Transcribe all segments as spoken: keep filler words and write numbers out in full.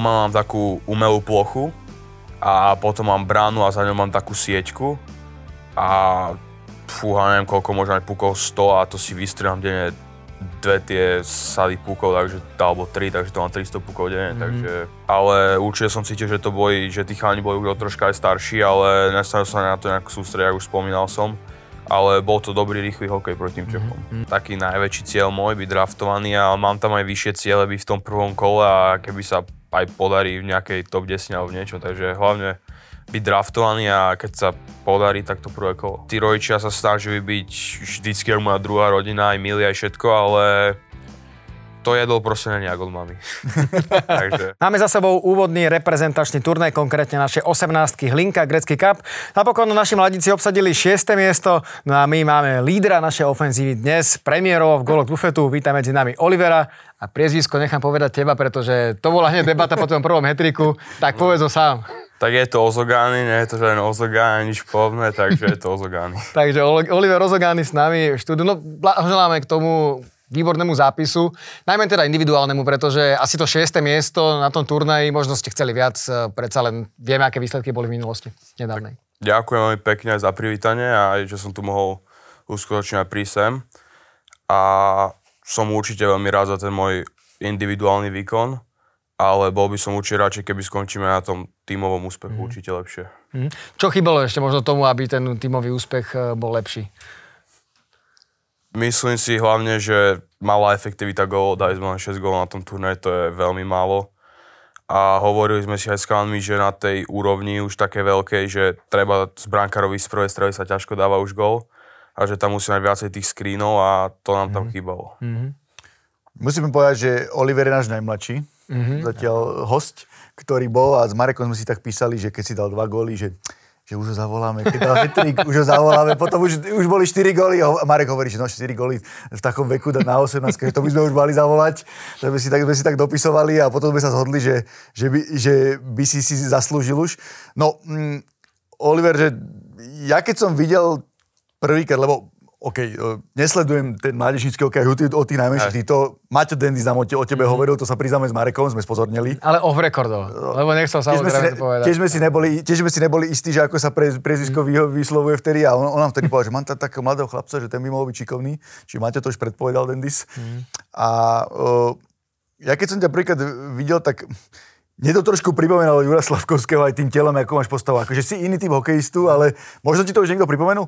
doma mám takú umelú plochu a potom mám bránu a za ňou mám takú sieťku a fúha, neviem koľko, možno aj púkov sto a to si vystrieľam denne dve tie sady púkov, takže, alebo tri, takže to mám tristo púkov denne, mm-hmm. takže... Ale určite som cítil, že to boli, že tí chalani boli už troška aj starší, ale nesnažil sa na to nejak sústrediť, ako už spomínal som. Ale bol to dobrý, rýchly hokej proti tým Čechom. Mm-hmm. Taký najväčší cieľ môj, byť draftovaný, ale mám tam aj vyššie ciele, byť v tom prvom kole a keby sa aj podarí v nejakej top desať alebo niečo, takže hlavne byť draftovaný a keď sa podarí, tak to prvé kolo. Tí rodičia sa snažili byť vždycky moja druhá rodina, aj milí, aj všetko, ale to jedlo proste nie nejak od mami. Takže. Máme za sebou úvodný reprezentačný turnaj, konkrétne naše osemnástky Hlinka, Gretzky Cup. Napokon naši mladíci obsadili šieste miesto, no a my máme lídra našej ofenzívy dnes, premiérov v Góloch bufetu. Vítam medzi nami Olivera a priezvisko nechám povedať teba, pretože to bola hneď debata po tvojom prvom hetriku, tak povedz ho sám. Tak je to Ozogány, nie je to žiadne Ozogány, nič podobné, takže je to Ozogány. Takže Oliver Ozogány s nami v štúdiu. No, blahoželáme k tomu výbornému zápisu, najmä teda individuálnemu, pretože asi to šieste miesto na tom turnaji, možno ste chceli viac, predsa len vieme, aké výsledky boli v minulosti nedávnej. Ďakujem veľmi pekne aj za privítanie a aj, že som tu mohol uskutočne aj prísť sem. A som určite veľmi rád za ten môj individuálny výkon, ale bol by som určite radšej, keby skončíme na tom tímovom úspechu, mm. určite lepšie. Mm. Čo chýbalo ešte možno tomu, aby ten tímový úspech bol lepší? Myslím si hlavne, že malá efektivita gólov, dali sme len šesť gólov na tom turnaji, to je veľmi málo. A hovorili sme si aj s chalmi, že na tej úrovni už také veľkej, že treba z brankárovi z prvej strely sa ťažko dáva už gól a že tam musí mať viacej tých screenov a to nám tam mm. chýbalo. Mm-hmm. Musíme povedať, že Oliver je náš najmladší, mm-hmm. zatiaľ host, ktorý bol a s Marekom sme si tak písali, že keď si dal dva góly, že, že už ho zavoláme, keď dal hat-trick, už ho zavoláme, potom už, už boli štyri góly a Marek hovorí, že no štyri góly v takom veku dať na osemnásť, že to by sme už mali zavolať, tak sme si tak, sme si tak dopisovali a potom sme sa zhodli, že, že, by, že by si si zaslúžil už. No, mm, Oliver, že ja keď som videl prvýkrát, lebo OK, nesledujem ten mládežnícky hokej od tých najmenších, to Maťo Dendis nám o tebe mm-hmm. hovoril, to sa priznáme s Marekom, sme spozornili. Ale off recordov, lebo nechcel samozrejme ne, povedať. Tiež sme, si neboli, tiež sme si neboli istí, že ako sa pre, prezvisko mm. vyslovuje vtedy a on, on nám vtedy povedal, že mám tam takého mladého chlapca, že ten by mohol byť šikovný, čiže Maťo to už predpovedal Dendis. Mm. A o, ja keď som ťa prvýkrát videl, tak mne to trošku pripomenalo Jura Slavkovského aj tým telom, ako máš postavu. Akože si iný typ hokejistu, ale možno ti to už niekto pripomenul?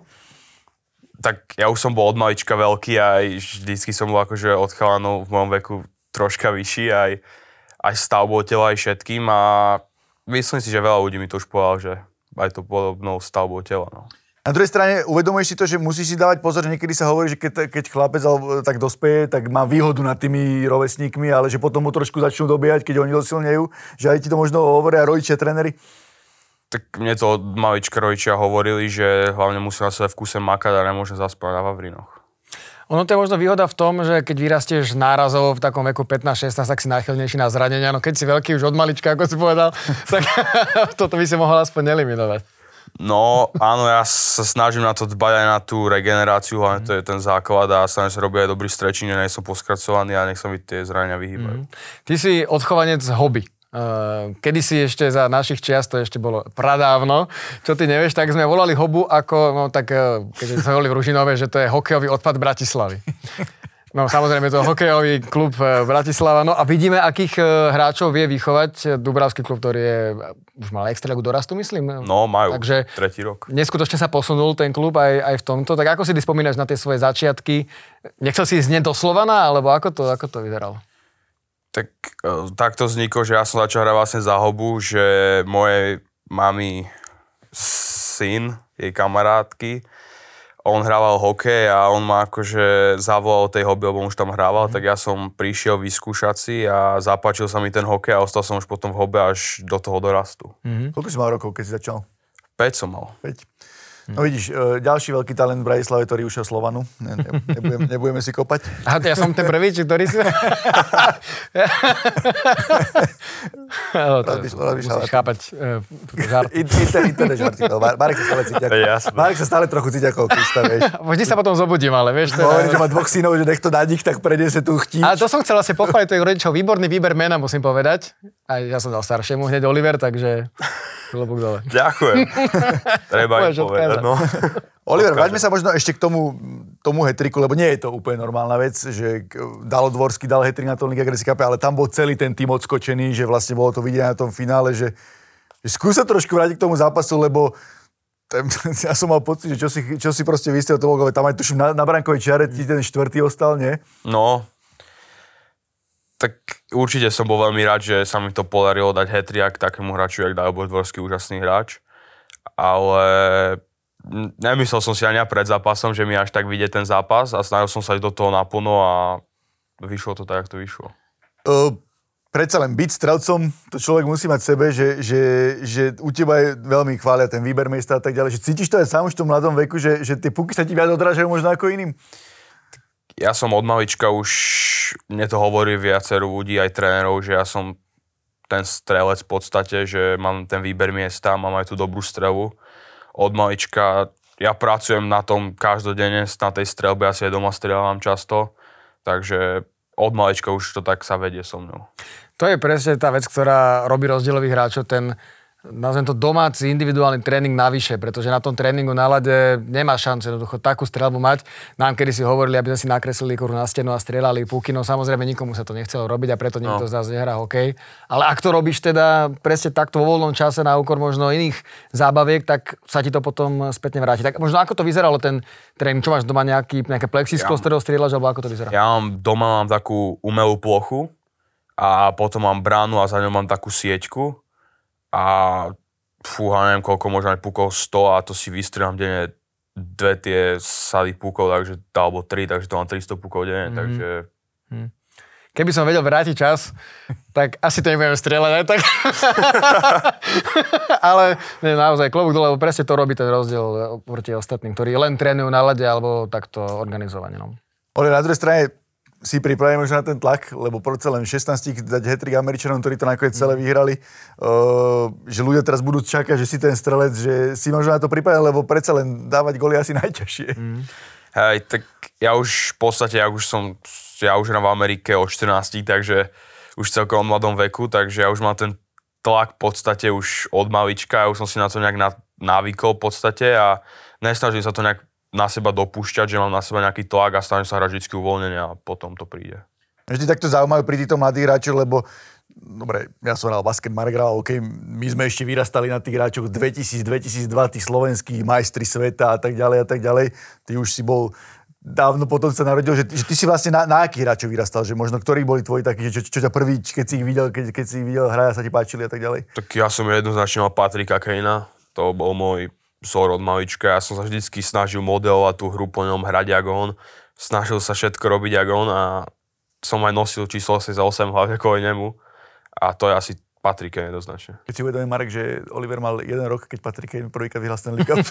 Tak ja už som bol od malička veľký a aj vždycky som bol akože od chalanov v mojom veku troška vyšší, aj, aj stavbou tela, aj všetkým a myslím si, že veľa ľudí mi to už povedal, že aj to podobnou stavbou tela. No. Na druhej strane uvedomuješ si to, že musíš si dávať pozor, že niekedy sa hovorí, že keď, keď chlapec tak dospeje, tak má výhodu nad tými rovesníkmi, ale že potom mu trošku začnú dobiehať, keď oni dosilnejú, že aj ti to možno hovoria rodičia, tréneri. Tak mne to od malička rodičia hovorili, že hlavne musím na sebe v kuse makať a nemôžem zaspať na Vavrinoch. Ono to je možno výhoda v tom, že keď vyrastieš nárazovo v takom veku pätnásť šestnásť, tak si náchylnejší na zranenia. No keď si veľký už od malička, ako si povedal, tak toto by si mohol aspoň eliminovať. No áno, ja sa snažím na to dbať aj na tú regeneráciu, hlavne to je ten základ a snažím sa robiť aj dobrý stretching, nech som poskracovaný a nech sa mi tie zranenia vyhýbajú. Mm. Ty si odchovanec hobby. Uh, kedysi ešte za našich čiast, to ešte bolo pradávno, čo ty nevieš, tak sme volali hobu ako, no tak, uh, keď sme volali v Ružinove, že to je hokejový odpad Bratislavy. No samozrejme, to je hokejový klub Bratislava. No a vidíme, akých uh, hráčov vie vychovať Dubravský klub, ktorý je, už mal extraligu dorastu, myslím. No, majú, takže tretí rok. Neskutočne sa posunul ten klub aj, aj v tomto. Tak ako si ty spomínaš na tie svoje začiatky? Nechcel si ísť nedoslovaná, alebo ako to, ako to vyzeralo? Tak takto vzniklo, že ja som začal hrať vlastne za hobu, že mojej mami syn, jej kamarátky, on hrával hokej a on ma akože zavolal tej hobby, lebo on už tam hrával, mm. tak ja som prišiel vyskúšať si a zapáčil sa mi ten hokej a ostal som už potom v hobe až do toho dorastu. Mm-hmm. Koľko si mal rokov, keď si začal? päť som mal. päť. No vidíš, ďalší veľký talent v Bratislave, ktorý ušiel Slovanu. Ne, ne, nebudeme, nebudeme si kopať. A ja som ten prvý, či ktorý si... no, to, musíš chápať uh, žart. Internet žarty. Marek sa stále cíti ako... Marek sa stále trochu cíti ako Krista, vieš. Vždy sa potom zobudím, ale vieš... Hovorí, že má dvoch synov, že nech to na nich, tak preniesie tú chtíč. Ale to som chcel asi pochváliť tvojich rodičov. Výborný výber mena, musím povedať. Aj ja som dal staršiemu hneď Oliver, takže... Klobúk dole. Ďakujem. Treba im povedať, no. Oliver, vráťme sa možno ešte k tomu, tomu hat-tricku, lebo nie je to úplne normálna vec, že Dalo Dvorský dal hat-trick na tom Liga Agresie Cupe, ale tam bol celý ten tým odskočený, že vlastne bolo to vidieť na tom finále, že, že skús sa trošku vrátiť k tomu zápasu, lebo ten, ja som mal pocit, že čo si, čo si proste vystiel to bolo, tam aj tuším na, na brankovej čiare, ti ten štvrtý ostal, nie? No, tak určite som bol veľmi rád, že sa mi to podarilo dať hat-trick takému hráču, jak Dalo Dvorský, úžasný hráč. Ale nemyslel som si ani pred zápasom, že mi až tak vidie ten zápas a snažil som sa ísť do toho naplno a vyšlo to tak, jak to vyšlo. Uh, predsa len byť strelcom, to človek musí mať v sebe, že, že, že u teba je veľmi chvália ten výber miesta a tak ďalej. Že cítiš to aj sám už v tom mladom veku, že, že tie puky sa ti viac odrážajú možno ako iným? Ja som od malička už, mne to hovorí viacero ľudí, aj trénerov, že ja som ten strelec v podstate, že mám ten výber miesta, mám aj tú dobrú strelu. Od malička ja pracujem na tom každodenne, na tej strelbe, ja si aj doma strieľam často, takže od malička už to tak sa vedie so mnou. To je presne tá vec, ktorá robí rozdielových hráčov, ten nazvem to domáci individuálny tréning navyše, pretože na tom tréningu na ľade nemá šancu jednoducho takú streľbu mať. Nám kedy si hovorili, aby sme si nakreslili kuru na stenu a strieľali puky, no samozrejme nikomu sa to nechcelo robiť a preto nikto no. z nás nehrá hokej. Ale ak to robíš teda presne takto vo voľnom čase na úkor možno iných zábaviek, tak sa ti to potom spätne vráti. Tak možno ako to vyzeralo ten tréning? Čo máš doma nejaký, nejaké plexisklo, z ktorého strieľaš, alebo ako to vyzerá? Ja mám, doma mám takú umelú plochu a potom mám bránu a za ňou mám takú sieťku. A fúha, neviem koľko, možno aj púkov sto a to si vystrieľam denne dve tie sady púkov, takže, alebo tri, takže to mám tristo púkov denne, mm. takže... Mm. Keby som vedel vrátiť čas, tak asi to nebudeme strieľať aj tak. Ale nie, naozaj klobúk dole, lebo presne to robí ten rozdiel proti ostatným, ktorí len trénujú na ľade alebo takto organizovane. No. Ale na druhej strane si pripravíme už na ten tlak, lebo predsa len šestnásť dať hat-trick Američanom, ktorí to nakoniec celé vyhrali, uh, že ľudia teraz budú čakať, že si ten strelec, že si možno na to pripravený, lebo predsa len dávať goly asi najťažšie. Mm. Hej, tak ja už v podstate, ja už som, ja už hrám v Amerike od štrnástich, takže už celkom v mladom veku, takže ja už mám ten tlak v podstate už od malička, ja už som si na to nejak navykol v podstate a nesnažím sa to nejak na seba dopúšťať, že mám na seba nejaký tlak a snažím sa hrať vždycky uvoľnenie a potom to príde. Vždy takto zaujímajú pri týchto mladých hráčov, lebo dobre, ja som hral basket, Marek hral, OK, my sme ešte vyrastali na tých hráčoch dvetisíc, dvetisícdva, tí slovenskí majstri sveta a tak ďalej a tak ďalej. Ty už si bol dávno potom sa narodil, že, že ty si vlastne na, na akých hráčov vyrastal, že možno ktorí boli tvoji takí, že čo, čo ťa prvý, keď si ich videl, keď, keď si ich videl hrať a sa ti páčili a tak ďalej. Tak ja som jednoznačne mal Patrika Kane'a, to bol môj vzor od malička. Ja som sa vždycky snažil modelovať tú hru po ňom, hrať jak on. Snažil sa všetko robiť jak on a som aj nosil číslo osemdesiatosem hlavne kvôli nemu. A to je asi Patrik Kane jednoznačne. Keď si uvedomím, Marek, že Oliver mal jeden rok, keď Patrik Kane prvýkrát vyhral Stanley Cup.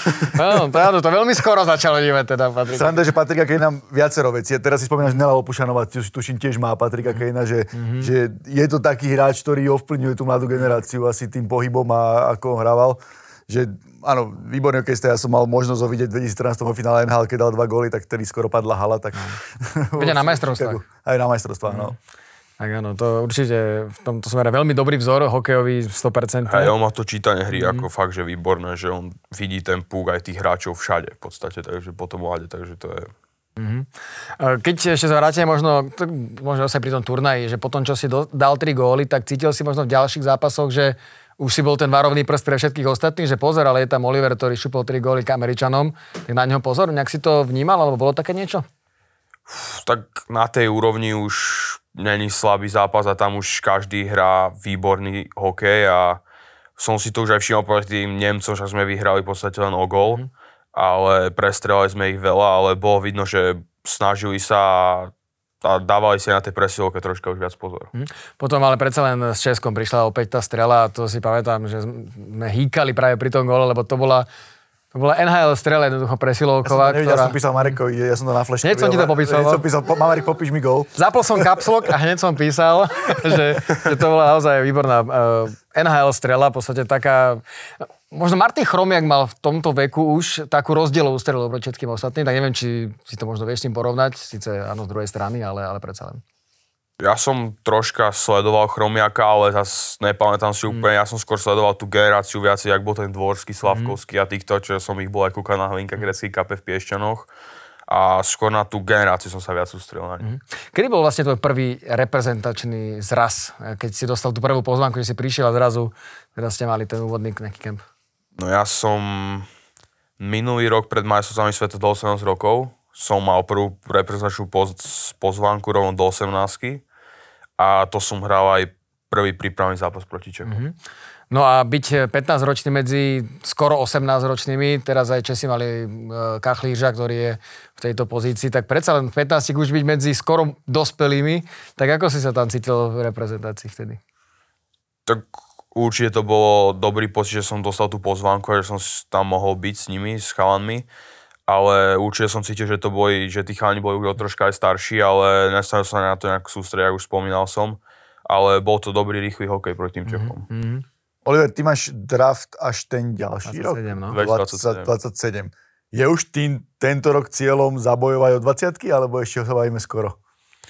Áno, to, to veľmi skoro začalo dívať teda Patrik. Sranda, že Patrika Kanea mám viacero vecí. Teraz si spomínaš, Nela Opušanová, tuším tiež má Patrika Kanea, že, mm-hmm. že je to taký hráč, ktorý ovplyvňuje tú mladú generáciu asi tým pohybom a ako on hrával. Že áno, výborný hokejista, ja som mal možnosť ho vidieť v dvetisíctridsať vo finále en há el, keď dal dva góly, tak vtedy skoro padla hala. Tak... Veď na majstrovstvách. Aj na majstrovstvách, no. Tak áno, to určite v tomto smere veľmi dobrý vzor, hokejový sto percent. Aj on má to čítanie hry mm. ako fakt, že výborné, že on vidí ten púk aj tých hráčov všade v podstate, takže potom vláde, takže to je... Mm-hmm. Keď ešte sa vrátime možno, možno sa pri tom turnaji, že potom, čo si do, dal tri góly, tak cítil si možno v ďalších zápasoch, že už si bol ten varovný prst pre všetkých ostatných, že pozor, ale je tam Oliver, ktorý šupol tri góly k Američanom, tak na neho pozor, nejak si to vnímal, alebo bolo také niečo? Tak na tej úrovni už není slabý zápas a tam už každý hrá výborný hokej a som si to už aj všimol proti tým Nemcom, že sme vyhrali v podstate len o gól, mm. ale prestrelali sme ich veľa, ale bolo vidno, že snažili sa a dávali si na tej presilovke troška už viac pozor. Hmm. Potom ale predsa len s Českom prišla opäť tá strela a to si pamätám, že sme hýkali práve pri tom góle, lebo to bola, to bola en há el strela jednoducho presilovková, ja som, ktorá... Ja som písal Marekovi, ja som to na fleške. Hneď som ti to popísal. Hneď som písal, Marek, popíš mi gól. Zapol som kapslok a hneď som písal, že, že to bola naozaj výborná uh, en há el strela, v podstate taká... Možno Martin Chromiak mal v tomto veku už takú rozdielovú strelu proti všetkým ostatným, tak neviem, či si to možno vieš s tým porovnať, síce áno z druhej strany, ale, ale predsa len. Ja som troška sledoval Chromiaka, ale zase nepamätám si úplne, mm. ja som skôr sledoval tú generáciu viacej, jak bol ten Dvorský, Slavkovský mm. a týchto, čo som ich bol aj kúkať na Hlinka Grecký kape v Piešťanoch. A skôr na tú generáciu som sa viac sústrel na ne. Mm. Kedy bol vlastne tvoj prvý reprezentačný zraz? Keď si dostal tú prvú pozvánku, že si prišiel a zrazu teraz ste mali ten úvodný nejaký kemp? No ja som minulý rok pred majstrovstvami sveta do osemnásť rokov som mal prvú reprezentačnú poz, pozvánku rovno do osemnástky. A to som hral aj prvý prípravný zápas proti Čechom. Mm-hmm. No a byť pätnásťročný medzi skoro osemnásťročnými, teraz aj Česi mali Kachlířa, ktorý je v tejto pozícii, tak predsa len v pätnástich už byť medzi skoro dospelými, tak ako si sa tam cítil v reprezentácii vtedy? Tak určite to bolo dobrý pocit, že som dostal tú pozvánku a že som tam mohol byť s nimi, s chalanmi. Ale určite som cítil, že to boli, že tí chalani boli už troška aj starší, ale nesnažil sa na to nejak sústrediť, ako už spomínal som. Ale bol to dobrý, rýchly hokej proti tým Čechom. Mm-hmm. Oliver, ty máš draft až ten ďalší dvadsaťsedem, rok? No. dvadsaťsedem. dvadsaťsedem. Je už tým, tento rok cieľom zabojovať o dvadsiatky, alebo ešte ho bavíme skoro?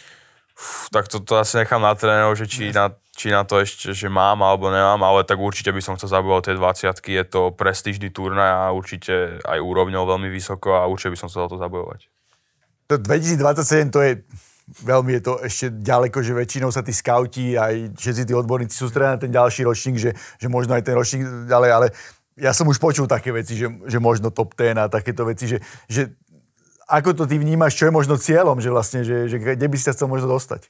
Uf, tak to, to asi nechám na trénerov, že či na, či na to ešte, že mám alebo nemám, ale tak určite by som chcel zabojovať o tej dvadsiatky. Je to prestížny turnaj a určite aj úrovňou veľmi vysoko a určite by som chcel to zabojovať. To dvetisícdvadsaťsedem to je, veľmi je to ešte ďaleko, že väčšinou sa tí skauti aj všetci tí odborníci sústredia na ten ďalší ročník, že, že možno aj ten ročník ďalej, ale ja som už počul také veci, že, že možno top ten a takéto veci, že, že ako to ty vnímaš, čo je možno cieľom, že vlastne, že, že kde by si sa chcel možno dostať?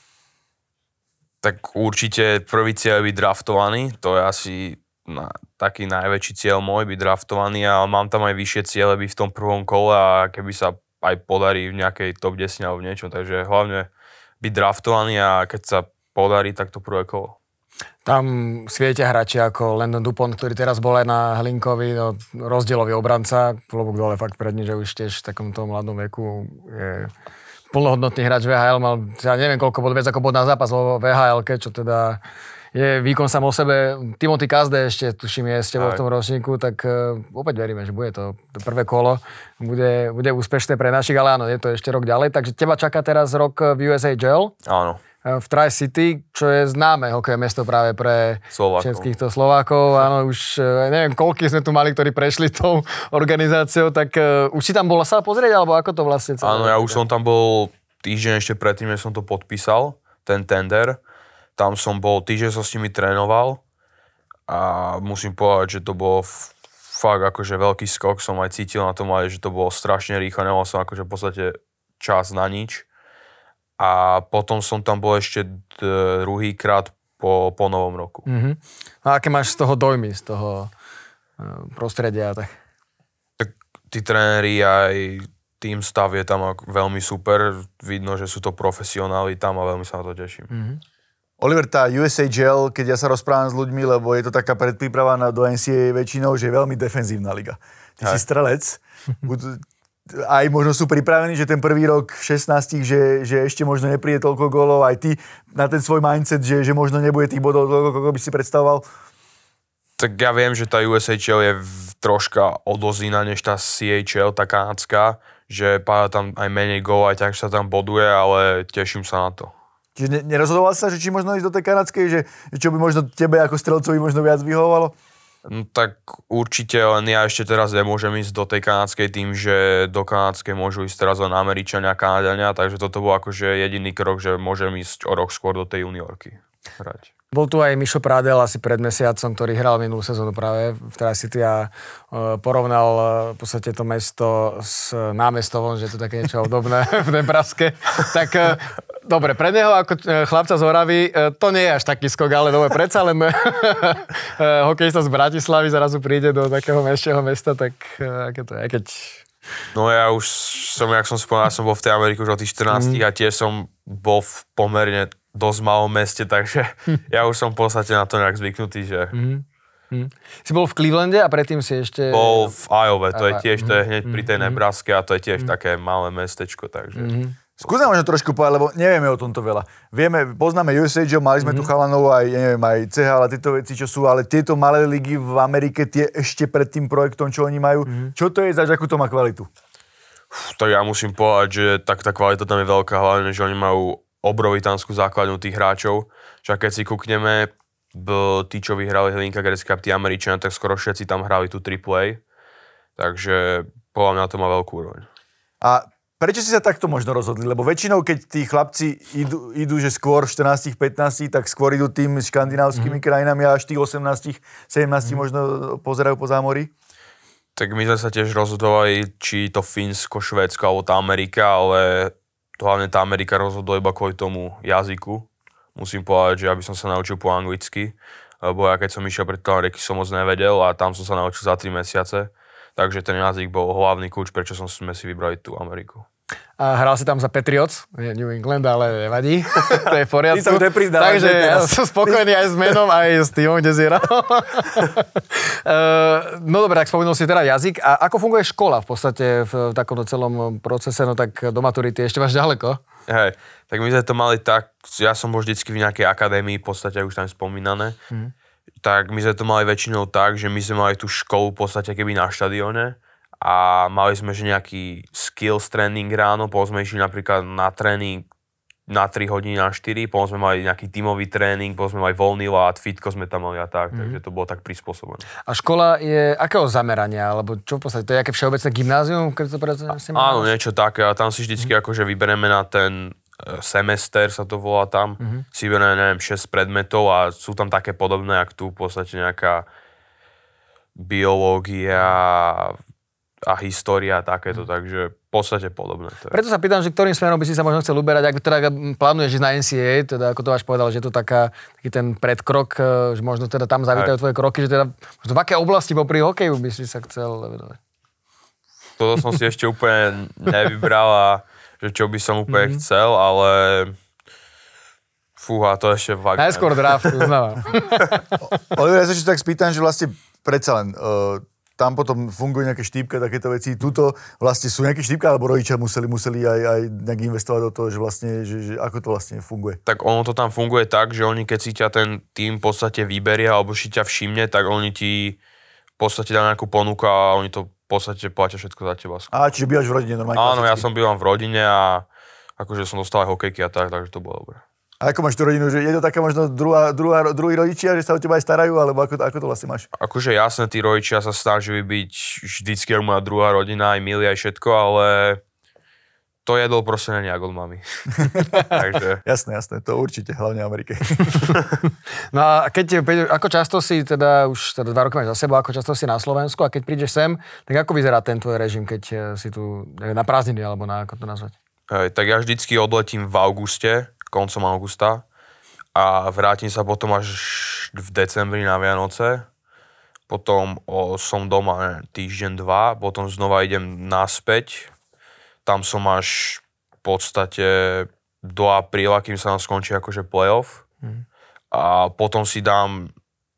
Tak určite prvý cieľ je byť draftovaný, to je asi na, taký najväčší cieľ môj, byť draftovaný, a mám tam aj vyššie ciele byť v tom prvom kole a keby sa aj podarí v nejakej top desať alebo v niečom, takže hlavne byť draftovaný a keď sa podarí, tak to prvé kolo. Tam svietia hráči ako Landon Dupont, ktorý teraz bol aj na Hlinkovi, no, rozdielový obranca, klobúk dole fakt pred ním, že už tiež v takomto mladom veku je plnohodnotný hráč vé há el, mal, ja neviem koľko bod, viac ako bod na zápas vo vé há elke, čo teda je výkon sám o sebe. Timothy Kazde ešte, tuším, je s tebou v tom ročníku, tak uh, opäť veríme, že bude to, to prvé kolo, bude, bude úspešné pre našich, ale áno, je to ešte rok ďalej, takže teba čaká teraz rok v ú es á el. Áno. V Tri-City, čo je známe hokejové mesto práve pre Slovákov. všetkýchto Slovákov. Áno, už neviem, koľký sme tu mali, ktorí prešli tou organizáciou, tak uh, už si tam bol sa pozrieť, alebo ako to vlastne celé? Áno, ja už som tam bol týždeň ešte predtým, než som to podpísal, ten tender. Tam som bol, týždeň som s nimi trénoval a musím povedať, že to bolo f- fakt akože veľký skok, som aj cítil na tom, aj, že to bolo strašne rýchlo, nemal som akože v podstate čas na nič. A potom som tam bol ešte druhý krát po, po novom roku. Mm-hmm. A aké máš z toho dojmy, z toho prostredia? Tak, tak tí tréneri aj tým stav je tam veľmi super. Vidno, že sú to profesionáli tam a veľmi sa na to teším. Mm-hmm. Oliver, tá ú es á el, keď ja sa rozprávam s ľuďmi, lebo je to taká predpríprava do en cé á á väčšinou, že je veľmi defenzívna liga. Ty Aj. si strelec. Aj možno sú pripravení, že ten prvý rok v šestnástich, že, že ešte možno nepríde toľko gólov, aj ty na ten svoj mindset, že, že možno nebude tých bodov toľko, koľko by si predstavoval? Tak ja viem, že tá ú es há el je troška odozína než tá cé há el, tá kanadská, že páda tam aj menej gólov, aj tak sa tam boduje, ale teším sa na to. Čiže nerozhodoval sa, že či možno ísť do tej kanadskej, že čo by možno tebe ako strelcovi možno viac vyhovovalo? No, tak určite, len ja ešte teraz nemôžem ísť do tej kanadskej tým, že do kanadskej môžu ísť teraz len Američania a Kanadania, takže toto bol akože jediný krok, že môžem ísť o rok skôr do tej juniorky hrať. Bol tu aj Mišo Prádel asi pred mesiacom, ktorý hral minulú sezónu práve v Tri-City a porovnal v podstate to mesto s Námestovom, že je to také niečo obdobné v Nebraske. Tak dobre, pre neho ako chlapca z Oravy to nie je až taký skok, ale dobre, predsa len hokejista z Bratislavy zrazu príde do takého menšieho mesta, tak aké to je, keď... No ja už som, jak som spomínal, som bol v tej Amerike už od tých štrnástich mm. a tiež som bol v pomerne dosť malom meste, takže ja už som v podstate na to nejak zvyknutý, že... Mm. Hm. Si bol v Clevelande a predtým si ešte... Bol v Iowa, to je tiež, to je hneď pri tej Mm-hmm. Nebraske a to je tiež mm-hmm. také malé mestečko, takže... Mm-hmm. Skúsme možno trošku povedať, lebo nevieme o tomto veľa. Vieme, poznáme U S H O, mali sme mm-hmm. tu chalanov aj, ja neviem, aj C H L a tieto veci, čo sú, ale tieto malé ligy v Amerike, tie ešte pred tým projektom, čo oni majú, mm-hmm. čo to je zač, akú to má kvalitu? Uf, tak ja musím povedať, že tak tá kvalita tam je veľká, hlavne, že oni majú obrovitánsku základňu tých hráčov. Však keď si kúkneme, tí, čo vyhrali Hlinka Grecka Cup, tí Američania, tak skoro všetci tam hrali tú triple A. Takže podľa mňa to má veľkú úroveň. A prečo si sa takto možno rozhodli? Lebo väčšinou, keď tí chlapci idú, idú že skôr v štrnásť pätnásť, tak skôr idú tým škandinávskymi mm-hmm. krajinami a až tých osemnásť sedemnásť mm-hmm. možno pozerajú po zámorí? Tak my sme sa tiež rozhodovali, či to Fínsko, Švédsko alebo tá Amerika, ale to hlavne tá Amerika rozhodla iba kvôli tomu jazyku. Musím povedať, že aby som sa naučil po anglicky, lebo ja keď som išiel pred to Ameriky som moc nevedel a tam som sa naučil za tri mesiace. Takže ten jazyk bol hlavný kľúč, prečo som sme si vybrali tú Ameriku. A hral si tam za Patriots, nie New England, ale nevadí, to je v poriadku. Ty sa už neprizdávaš, Takže ja som spokojný aj s menom, aj s tým, kde si hral. No dobre, tak spomenul si teda jazyk. A ako funguje škola v podstate v takomto celom procese? No tak do maturity ešte máš ďaleko. Hej, tak my sme to mali tak, ja som bol vždycky v nejakej akadémii, v podstate už tam spomínané. Mm. Tak my sme to mali väčšinou tak, že my sme mali tú školu v podstate keby na štadióne a mali sme že nejaký skills tréning ráno, potom sme išli napríklad na tréning na tri hodiny, na štyri, potom sme mali nejaký tímový tréning, potom sme mali voľný lát, fitko sme tam mali a tak, mm. takže to bolo tak prispôsobené. A škola je akého zamerania, alebo čo v podstate, to je aké všeobecné gymnázium, keď to predstavím? Áno, niečo také, a tam si vždycky mm. akože vyberieme na ten semester, sa to volá tam, mm-hmm. si vyberieme, neviem, šesť predmetov a sú tam také podobné, ako tu v podstate nejaká biológia a história a takéto, mm. takže v podstate podobné. To je. Preto sa pýtam, že ktorým smerom by si sa možno chcel uberať, ak teda plánuješ ísť na N C A A, teda ako to až povedal, že je to taká, taký ten predkrok, že možno teda tam zavítajú tvoje kroky, že teda možno v aké oblasti popri hokeju by si sa chcel venovať? Toto som si ešte úplne nevybral a že čo by som úplne mm-hmm. chcel, ale fúha, to ešte fakt. Najskôr draft, uznávam. Oliver, ja sa ešte tak spýtam, že vlastne predsa len, uh, tam potom fungujú nejaké štípka, takéto veci. Tuto vlastne sú nejaké štípka, alebo rodičia museli, museli aj, aj nejak investovať do toho, že vlastne, že, že ako to vlastne funguje? Tak ono to tam funguje tak, že oni keď si ťa ten tým v podstate vyberia, alebo si ťa všimne, tak oni ti v podstate dá nejakú ponuku a oni to v podstate platia všetko za teba. Á, čiže bývaš v rodine normálne? Áno, klasicky. ja som bývam v rodine a akože som dostal aj hokejky a tak, takže to bolo dobré. A ako máš tú rodinu, že je to taká možno druhá, druhá, druhí rodičia, že sa o teba aj starajú, alebo ako, ako to vlastne máš? Akože jasne, tí rodičia sa snažili byť vždycky moja druhá rodina, aj milí, aj všetko, ale to jedol proste nejak od mami. Takže... Jasné, jasné, to určite, hlavne v Amerike. No a keď, ako často si teda, už teda dva roky máš za sebou, ako často si na Slovensku a keď prídeš sem, tak ako vyzerá ten tvoj režim, keď si tu na prázdniny, alebo na, ako to nazvať? Hej, tak ja vždycky odletím v auguste, koncom augusta a vrátim sa potom až v decembri na Vianoce. Potom o, som doma ne, týždeň, dva, potom znova idem naspäť. Tam som až v podstate do apríla, kým sa nám skončí akože playoff. Mm. A potom si dám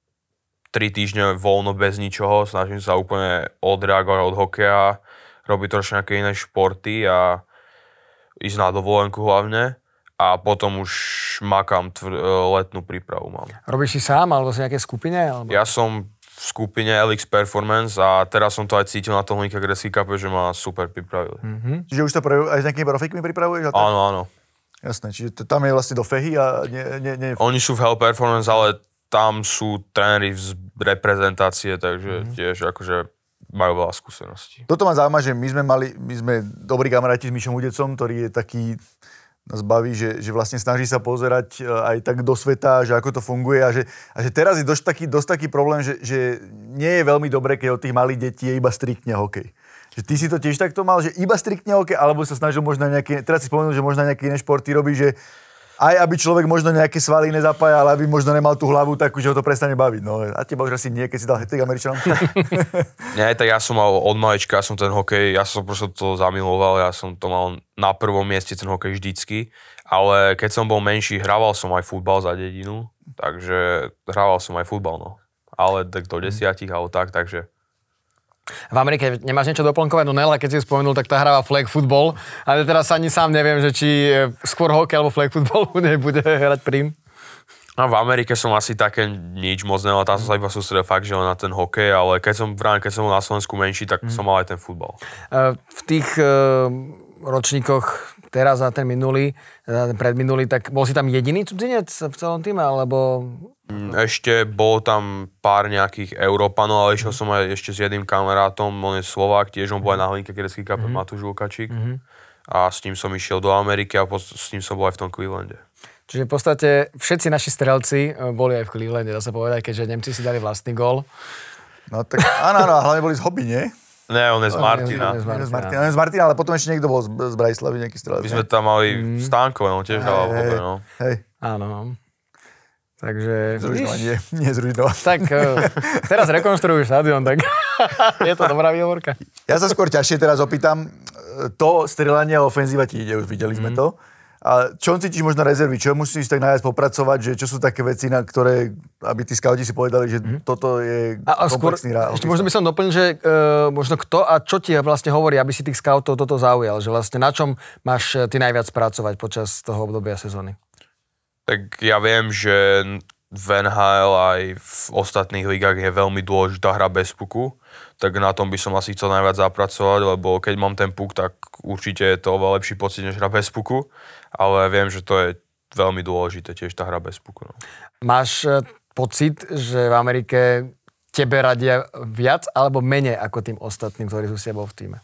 tri týždne voľno bez ničoho, snažím sa úplne odreagovať od hokeja, robiť trošku nejaké iné športy a ísť na dovolenku hlavne. A potom už makám tvr- letnú prípravu mám. Robíš si sám, alebo si nejaké skupine? Alebo... Ja som v skupine L X Performance a teraz som to aj cítil na tom Hlinka Grecka Cup, že ma super pripravili. Mm-hmm. Čiže už to pre, aj s nejakými profikmi pripravuješ? Áno, áno. Jasné, čiže to, tam je vlastne do fehy a nie... nie, nie... Oni sú v Hell Performance, ale tam sú tréneri z reprezentácie, takže mm-hmm. tiež akože majú veľa skúseností. Toto ma zaujíma, že my sme mali, my sme dobrí kamaráti s Mišom Udecom, ktorý je taký... nás baví, že, že vlastne snaží sa pozerať aj tak do sveta, že ako to funguje a že, a že teraz je dosť taký, dosť taký problém, že, že nie je veľmi dobré, keď od tých malých detí je iba striktne hokej. Že ty si to tiež takto mal, že iba striktne hokej, alebo sa snažil možno nejaké, teraz si spomenul, že možno nejaké iné športy robí, že aj aby človek možno nejaké svaly nezapája, ale aby možno nemal tú hlavu takú, že ho to prestane baviť. No a teba už asi nie, keď si dal hat-trick Američanom. Nie, tak ja som mal od malička, ja som ten hokej, ja som proste to zamiloval, ja som to mal na prvom mieste ten hokej vždycky, ale keď som bol menší, hrával som aj futbal za dedinu, takže hrával som aj futbal, no. ale tak do desiatich alebo tak, takže... V Amerike nemáš niečo doplnkovať? No Nela, keď si ju spomenul, tak tá hráva flag football, ale teraz ani sám neviem, že či skôr hokej alebo flag football nebude hrať prim. No, v Amerike som asi také nič moc nemal, tam som sa iba sústredil fakt, že na ten hokej, ale keď som, keď som bol na Slovensku menší, tak mm. som mal aj ten futbal. V tých uh, ročníkoch, teraz na ten minulý, na ten predminulý, tak bol si tam jediný cudzinec v celom týme, alebo... Ešte bol tam pár nejakých Európanov, ale išiel som aj ešte s jedným kamarátom, on je Slovák, tiež on bol aj na Hlinke kedyský kaper, mm. Matúš Lukačík. Mm. A s ním som išiel do Ameriky a s ním som bol aj v tom Clevelande. Čiže v podstate všetci naši strelci boli aj v Clevelande, dá sa povedať, keďže Nemci si dali vlastný gól. No tak áno, áno, hlavne boli z hobby, nie? Ne, on je z Martina. On je z Martina, on je z Martina, ale potom ešte niekto bol z, z Bratislavy, nejaký strelec. My sme tam mali mm. Stánkové, on tiež hral v hobby, no. Hej. Áno, no. Takže... Z Ružinova, nie, nie z Ružinova. Tak teraz rekonštruuješ štadión, tak je to dobrá výhovorka. Ja sa skôr ťažšie teraz opýtam, to strelanie a ofenzíva ti ide, už videli sme mm. to. A čo cítiš možno rezervy? Čo musíš tak najviac popracovať? Že čo sú také veci, na ktoré, aby tí skauti si povedali, že mm. toto je a, a komplexný rád? Ešte možno by som doplnil, že e, možno kto a čo ti vlastne hovorí, aby si tých skautov toto zaujal? Že vlastne na čom máš ty najviac pracovať počas toho obdobia sezóny? Tak ja viem, že v en há el aj v ostatných ligách je veľmi dôležitá hra bez puku. Tak na tom by som asi chcel najviac zapracovať, lebo keď mám ten puk, tak určite je to oveľa lepší pocit, než hra bez puku. Ale viem, že to je veľmi dôležité, tiež tá hra bez puku. No. Máš pocit, že v Amerike tebe radia viac alebo menej ako tým ostatným, ktorí sú s tebou v týme?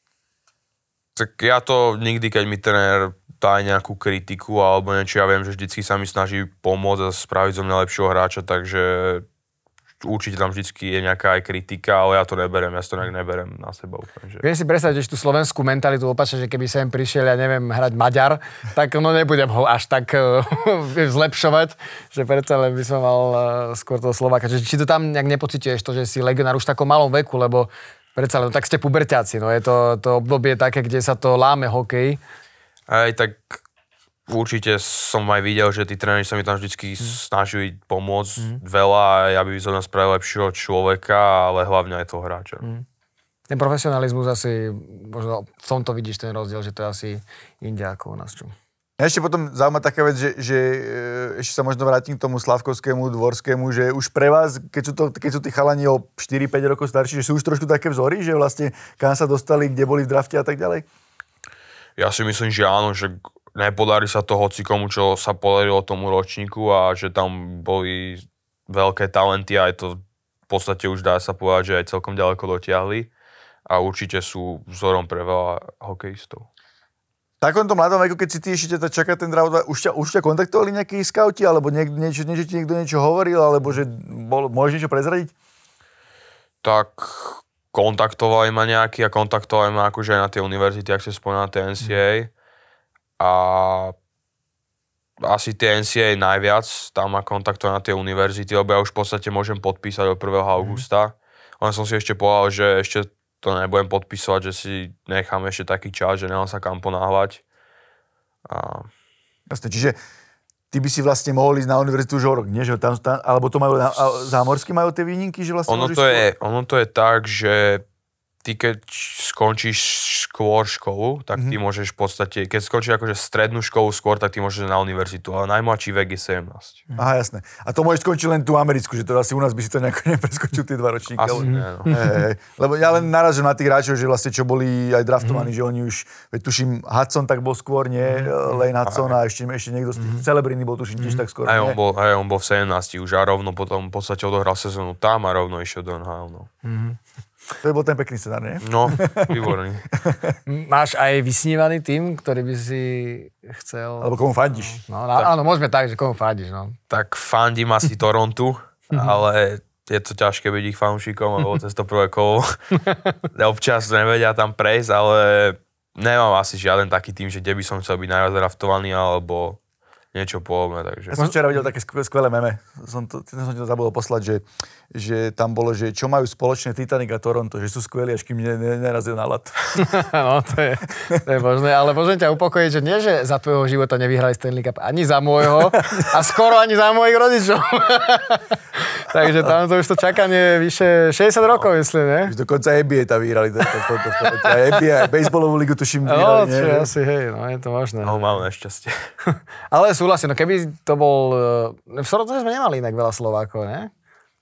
Tak ja to nikdy, keď mi tréner dá nejakú kritiku alebo niečo, ja viem, že vždycky sa mi snaží pomôcť a spraviť zo mňa lepšieho hráča, takže určite tam vždycky je nejaká aj kritika, ale ja to neberem, ja to nejak neberem na seba úplne. Že... Viem si predstaviť, že tú slovenskú mentalitu opačne, že keby sem prišiel, ja neviem, hrať Maďar, tak no nebudem ho až tak uh, zlepšovať, že predsa len by som mal uh, skôr toho Slováka. Čiže či to tam nejak nepociťuješ to, že si legionár už v takom malom veku, lebo predsa len, no tak ste puberťáci, no je to, to obdobie také, kde sa to láme hokej. Aj tak... Určite som aj videl, že tí tréneri sa mi tam vždy mm. snažili pomôcť mm. veľa a ja by som spravil lepšieho človeka, ale hlavne aj toho hráča. Mm. Ten profesionalizmus asi, možno v tomto vidíš ten rozdiel, že to je asi inde ako u nás. Čo? Ja ešte potom zaujíma taká vec, že, že ešte sa možno vrátim k tomu Slavkovskému, Dvorskému, že už pre vás, keď sú, to, keď sú tí chalani o štyri päť rokov starší, že sú už trošku také vzory, že vlastne kam sa dostali, kde boli v drafte a tak ďalej? Ja si myslím, že áno, že nepodarí sa to hocikomu, čo sa podarilo tomu ročníku a že tam boli veľké talenty a aj to v podstate už dá sa povedať, že aj celkom ďaleko dotiahli a určite sú vzorom pre veľa hokejistov. V takomto mladom veku, keď si ty ešte čaká ten draft, už ťa, už ťa kontaktovali nejakí skauti, alebo niek, niečo, niečo ti niekto niečo hovoril, alebo že bol, môžeš niečo prezradiť? Tak kontaktovali ma nejakí a kontaktovali ma akože aj na tie univerzity, ak sa spomína na tie en cé á á. A asi tie en cé á á najviac, tam ma kontaktovali na tie univerzity, lebo ja už v podstate môžem podpísať od prvého augusta. Len som si ešte povedal, že ešte to nebudem podpísať, že si nechám ešte taký čas, že nemám sa kam ponáhľať. A... Jasne, čiže ty by si vlastne mohol ísť na univerzitu už o rok, nie? Že tam, tam, alebo to majú, zámorskí majú tie výnimky, že vlastne ono to, je, ono to je tak, že ty keď skončíš skôr školu, tak ty mm-hmm. môžeš v podstate, keď skončíš akože strednú školu skôr, tak ty môžeš na univerzitu, ale najmladší vek je sedemnásť. Aha, jasné. A to môžeš skončiť len tú americkú, že to asi u nás by si to nejako nepreskočil tie dva ročníky. Asi ale... nie, no. Hey, hey. Lebo ja len narážam na tých hráčov, že vlastne čo boli aj draftovaní, mm-hmm. že oni už, veď tuším, Hudson tak bol skôr, nie? Mm-hmm. Lane Hudson a ešte, ešte niekto z tých mm-hmm. celebriny bol tuším tiež mm-hmm. tak skôr. Aj on, bol, aj on bol v sedemnástich už a rovno potom v podstate odohral sezónu tam a rovno išiel do en há el. No. Mm-hmm. To bol ten pekný scenár, nie? No, výborný. Máš aj vysnívaný tým, ktorý by si chcel... Alebo komu fandíš? No, no áno, môžeme tak, že komu fandíš, no. Tak fandím asi Torontu, ale je to ťažké byť ich fanúšikom, lebo cez to prvé kolo občas nevedia tam prejsť, ale nemám asi žiaden taký tým, že kde by som chcel byť najviac draftovaný, alebo niečo podobné, takže... Ja som včera videl také skvelé meme, som to, som ti to zabudol poslať, že, že tam bolo, že čo majú spoločné Titanic a Toronto, že sú skvelí, až kým ne, ne, nerazil na lat. No, to je, to je možné, ale môžem ťa upokojiť, že nie, že za tvojho života nevyhrali Stanley Cup, ani za môjho a skoro ani za mojich rodičov. Takže tam to už to čakanie vyše šesťdesiat rokov, myslím, ne? Už dokonca N B A tam vyhrali. To, to, to, to, to, to, N B A, baseballovú ligu tuším No, vyhrali, čo nie? asi, hej, no je to možné. No, mám nešťastie. Ale súhlasím, no keby to bol... V Sorocone sme nemali inak veľa Slovákov, ne?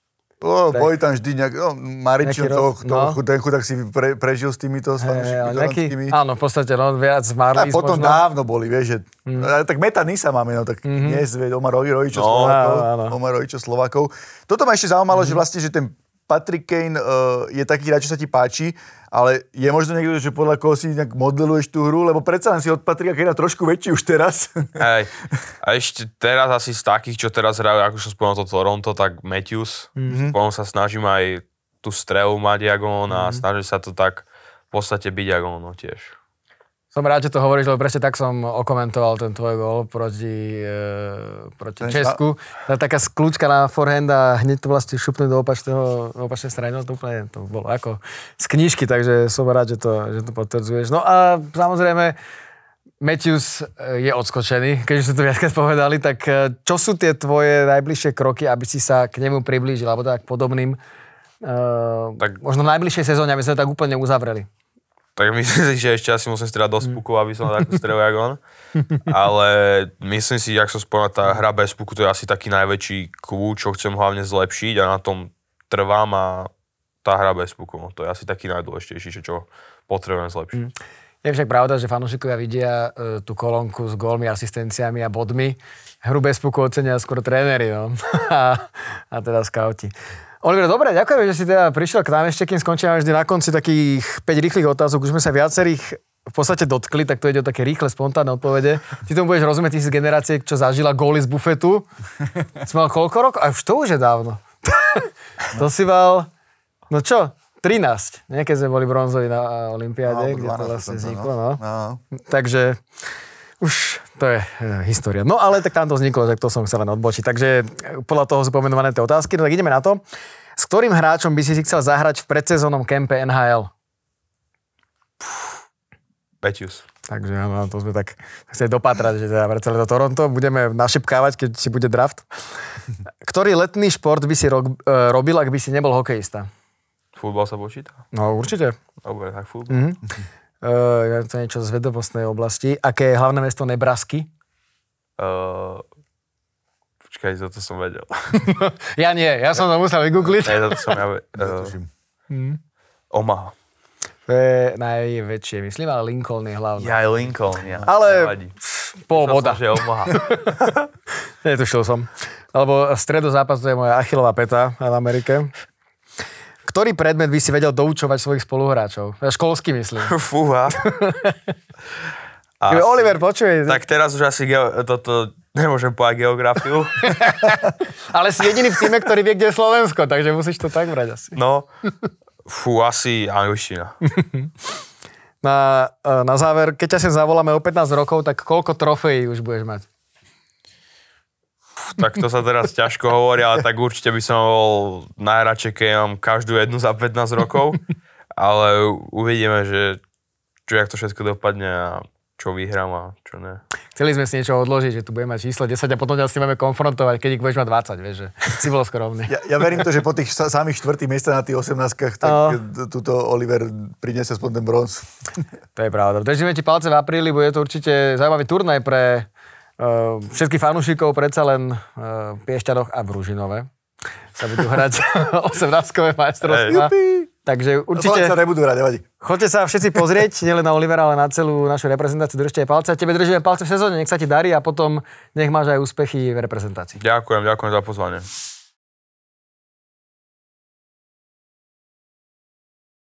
O, boli tam vždy nejak... No, Maričo, roz- to, to, no. ten chudák si pre, prežil s týmito s Hej, ale fanúšikmi. áno, v podstate, no, viac A Marlies potom možno. dávno boli, vieš, že... Mm. Tak Meta Nisa máme, no tak mm-hmm. dnes, vie, Omar Rojčo No, Slovákov. áno, áno. Omar Rojčo Slovákov. Toto ma ešte zaujímalo, mm-hmm. že vlastne, že ten Patrick Kane uh, je taký hráč, čo sa ti páči, ale je možno niekto, že podľa koho si nejak modeluješ tú hru, lebo predsa len si od Patricka Kanea trošku väčší už teraz. Hej. A ešte teraz asi z takých, čo teraz hrajú, ako som spomenul to Toronto, tak Matthews. Mm-hmm. Potom sa snažím aj tú strelu mať jak on a mm-hmm. snažím sa to tak v podstate byť jak on, no tiež. Som rád, že to hovoríš, lebo presne tak som okomentoval ten tvoj gól proti, e, proti Česku. Tá taká skľúčka na forehand a hneď to vlastne šupnúť do opačného, do opačnej strany. No to úplne to bolo ako z knižky, takže som rád, že to, že to potvrdzuješ. No a samozrejme, Matthews je odskočený, keď už ste to viackrát povedali, tak čo sú tie tvoje najbližšie kroky, aby si sa k nemu priblížil, alebo tak podobným, uh, tak, možno v najbližšej sezóne, aby sme tak úplne uzavreli? Tak myslím si, že ešte asi musím strieľať dosť puku, aby som takú strelu jak on. Ale myslím si, jak som spomínal, tá hra bez puku, to je asi taký najväčší kľúč, čo chcem hlavne zlepšiť a na tom trvám a tá hra bez puku, no, to je asi taký najdôležitejší, čo potrebujem zlepšiť. Mm. Je však pravda, že fanúšikovia vidia e, tú kolónku s gólmi, asistenciami a bodmi. Hru bez puku ocenia skôr tréneri, no. a, a teda skauti. Oliver, dobre, ďakujem, že si teda prišiel k nám ešte, kým skončíme vždy na konci takých päť rýchlych otázok. Už sme sa viacerých v podstate dotkli, tak to ide o také rýchle, spontánne odpovede. Ty tomu budeš rozumieť, ty si z generácie, čo zažila góly z bufetu. Si mal koľko rokov? A už to už je dávno. To si mal, no čo, trinásť. Nie, keď sme boli bronzoví na olympiáde, no, kde to vlastne vzniklo, no. no. Takže už to je e, história. No ale tak tam to vzniklo, tak to som chcel len odbočiť. Takže podľa toho sú pomenované tie otázky. No tak ideme na to. S ktorým hráčom by si si chcel zahrať v predsezónnom kempe en há el? Matthews. Takže áno, to sme tak chceli dopatrať, že teda pre celé to Toronto budeme našipkávať, keď si bude draft. Ktorý letný šport by si ro- e, robil, ak by si nebol hokejista? Futbal sa počíta? No určite. Dobre, tak futbal. Mm-hmm. Uh, to je niečo z vedomostnej oblasti. Aké je hlavné mesto Nebrasky? Uh, počkaj, toto som vedel. Ja nie, ja som to musel vygoogliť. Nie, toto som ja vedel. Uh, Omaha. To je najväčšie, myslím, ale Lincoln je hlavné. Ja aj Lincoln, ja. Ale pol boda. Som, že Omaha. Netušil som. Alebo stredozápad, to je moja Achillová päta v Amerike. Ktorý predmet by si vedel doučovať svojich spoluhráčov? Školský, myslím. Fúha. Asi. Oliver, počuj. Tak teraz už asi geo- toto nemôžem povedať geografiu. Ale si jediný v týme, ktorý vie, kde je Slovensko, takže musíš to tak brať asi. No, fú, asi angličtina. Na, na záver, keď ťa sem zavoláme o pätnásť rokov, tak koľko trofejí už budeš mať? Tak to sa teraz ťažko hovorí, ale tak určite by som bol najradšej, keď mám každú jednu za pätnásť rokov, ale uvidíme, že čo, jak to všetko dopadne a čo vyhrám a čo ne. Chceli sme si niečo odložiť, že tu budeme mať číslo desať a potom ťa si máme konfrontovať, keď ich budeš mať dvadsať, vieš, že si bol skromný. Ja, ja verím to, že po tých samých štvrtých miestach na tých osemnáctkach, tak oh. tuto Oliver priniesie aspoň ten bronz. To je pravda. Držíme ti palce v apríli, bude to určite zaujímavý turnaj pre Uh, všetkých fanúšikov, predsa len uh, v Piešťanoch a v Ružinove sa budú hrať osemnáctkové majstrovstvá. Takže určite... sa nebudú hrať, nevadí. Choďte sa všetci pozrieť, nielen na Olivera, ale na celú našu reprezentáciu. Držte aj palce. A tebe držíme palce v sezóne, nech sa ti darí a potom nech máš aj úspechy v reprezentácii. Ďakujem, ďakujem za pozvanie.